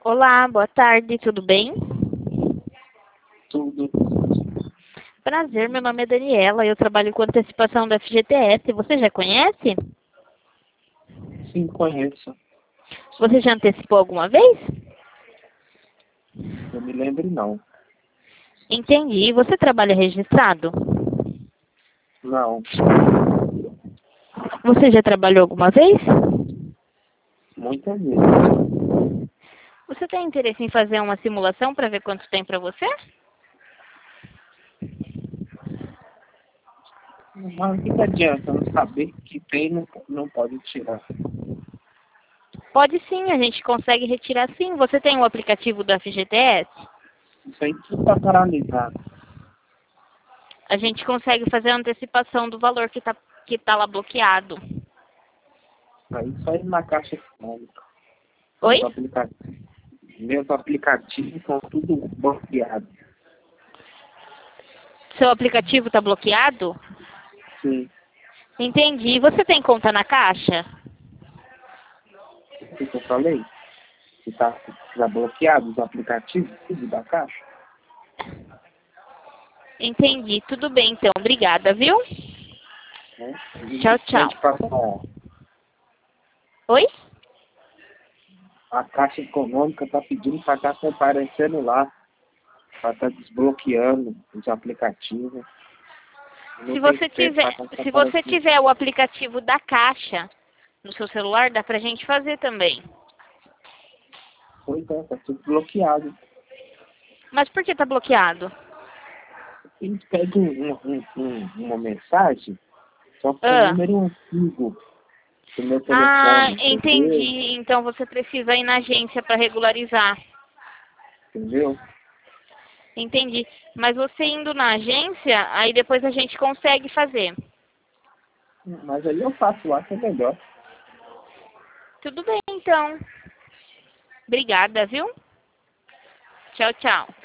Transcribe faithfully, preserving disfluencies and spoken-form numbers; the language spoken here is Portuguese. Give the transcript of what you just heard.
Olá, boa tarde, tudo bem? Tudo. Prazer, meu nome é Daniela, eu trabalho com antecipação da F G T S. Você já conhece? Sim, conheço. Você já antecipou alguma vez? Eu me lembro não. Entendi. Você trabalha registrado? Não. Você já trabalhou alguma vez? Muitas vezes. Você tem interesse em fazer uma simulação para ver quanto tem para você? Mas o que que adianta não saber que tem e não, não pode tirar? Pode sim, a gente consegue retirar sim. Você tem o aplicativo da F G T S? Isso aí tudo está paralisado. A gente consegue fazer a antecipação do valor que está que tá lá bloqueado. Aí só ir na Caixa Econômica. Oi? Meus aplicativos, meus aplicativos são tudo bloqueados. Seu aplicativo está bloqueado? Sim. Entendi. Você tem conta na Caixa? O que eu falei? Que está tá bloqueado os aplicativos, tudo da Caixa. Entendi. Tudo bem, então. Obrigada, viu? Né? Tchau, tchau. Justamente para Oi? a Caixa Econômica está pedindo para estar comparecendo lá, para estar desbloqueando os aplicativos. Não Se tem você tempo pra tiver, estar se você comparecendo. tiver o aplicativo da Caixa no seu celular, dá pra gente fazer também. Pois é, está tudo bloqueado. Mas por que tá bloqueado? Eles pedem um, um, um, uma mensagem, só com o Ah, número antigo do meu ah, telefone, entendeu? entendi. Então você precisa ir na agência para regularizar. Entendeu? Entendi. Mas você indo na agência, aí depois a gente consegue fazer. Mas aí eu faço lá que é melhor. Tudo bem, então. Obrigada, viu? Tchau, tchau.